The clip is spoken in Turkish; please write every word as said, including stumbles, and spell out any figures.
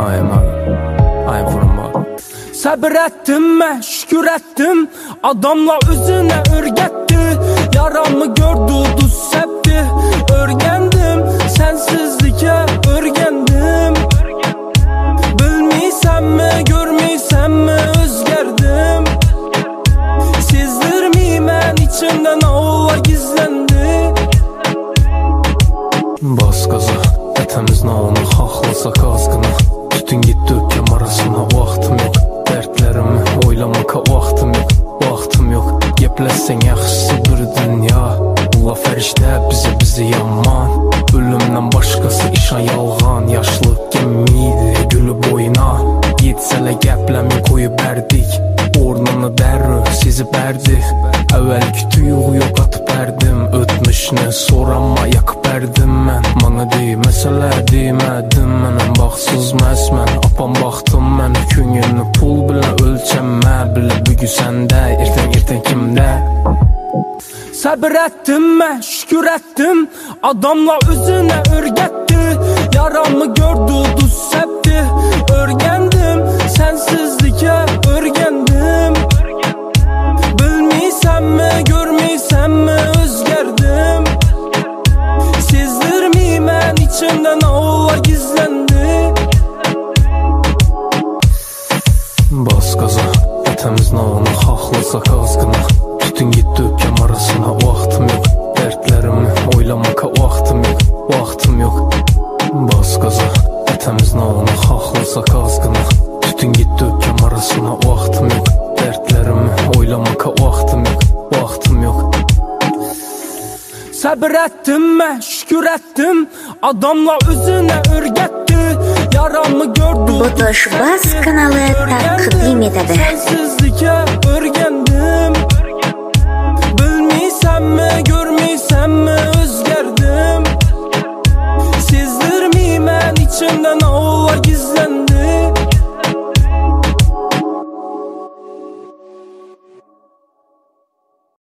I am I am from Mali. Sabır ettim ben, şükür ettim. Adamla üzüne örgetti. Yaramı gördü, duz septi. Örgendim, sensizlike örgendim. Bilmiysem mi, görmiysem mi özgerdim. Sezdirmeymen içimden ağla gizlendi. Bas gaza, etemiz naonu haxlasaq azgına. Tütün gitti öpkem arasına, vaxtım yok. Dertlerimi oylamaka vaxtım yok. Vaxtım yok, gepləsən yaxşısı bir dünya. Allah fərişdə bizi bizi yaman. Ölümdən başqası işa yalğan. Yaşlıq gemiydi gülü boyuna. Yetsələ gəpləmi koyub bərdik. Ornunu dərri sizi bərdi. Əvvəl kütüyüğü yok atıp bərdim. Ötmüşünü soranma yakıb bərdim mən. Mana deməsələ demədim mənəm. Baxsız məsmən apam baxdım mən. Küngünü pul bilə ölçəmə. Bilə bügü səndə, ertən ertən kimdə. Sabır ettim ben, şükür ettim. Adamla üzüne örgetti. Yaramı gördü, duz septi. Örgendim, sensizlike örgendim. Bilmiysem mi, görmiysem mi özgerdim. Sezdirmeymen içimden ağla gizlendi. Bas gaza, etemiz naonu haxlasaq azgına. Tütün gitti öpkem arasına, vaxtım yok. Dertlerimi oylamaka vaxtım yok. Vaxtım yok. Bas gaza, etemiz naonu haxlasaq azgına. Tütün gitti öpkem arasına, vaxtım yok. Dertlerimi oylamaka vaxtım yok. Vaxtım yok. Sabır ettim ben, şükür ettim. Adamla üzüne örgetti. Yaramı gördü. Botoş Bas kanalı takdim etedi. Sensizlike örgendim. Bilmiysem mi, görmiysem mi özgerdim. Sezdirmeymen içimden ağla gizlendi.